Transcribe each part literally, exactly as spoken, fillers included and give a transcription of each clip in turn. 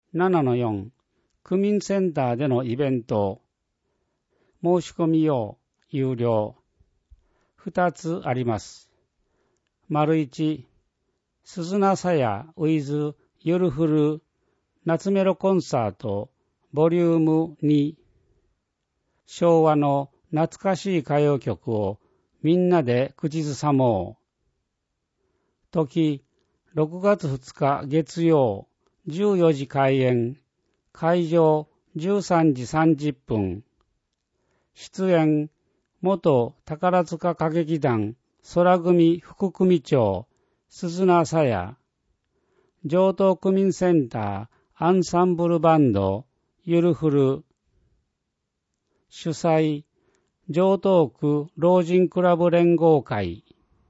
ななのよん、区民センターでのイベント。申し込み用、有料。ふたつあります。丸いち、鈴名さや with ゆるふる夏メロコンサートボリュームに。昭和の懐かしい歌謡曲をみんなで口ずさもう。時、ろくがつふつか月曜、じゅうよじ開演。会場じゅうさんじさんじゅっぷん。出演、元宝塚歌劇団空組副組長、鈴名さや。城東区民センターアンサンブルバンド、ゆるふる。主催、城東区老人クラブ連合会。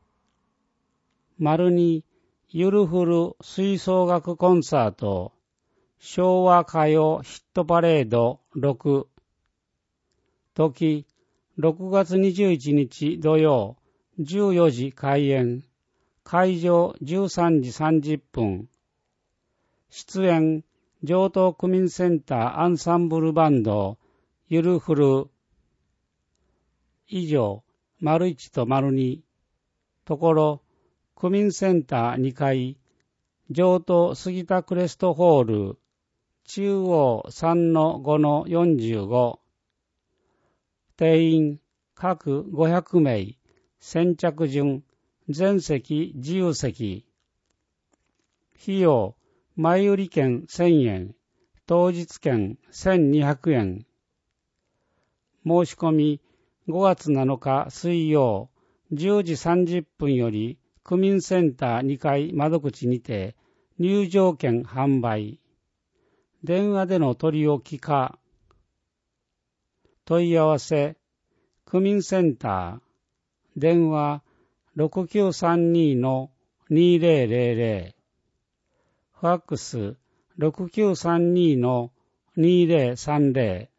丸に、ゆるふる吹奏楽コンサート。昭和歌謡ヒットパレードろく。時、ろくがつにじゅういちにち土曜、じゅうよじ開演。会場じゅうさんじさんじゅっぷん。出演、城東区民センターアンサンブルバンド、ゆるふる。以上、丸いちと丸に。ところ、区民センターにかい、城東杉田クレストホール、中央 さんのごのよんじゅうご。定員、各ごひゃくめい、先着順、全席自由席。費用、前売り券せんえん、当日券せんにひゃくえん。申し込み、ごがつなのか水曜、じゅうじさんじゅっぷんより、区民センターにかい窓口にて、入場券販売。電話での取り置きか。問い合わせ、区民センター、電話 ろくきゅうさんに のにせん。ファックス ろくきゅうさんに のにせんさんじゅう。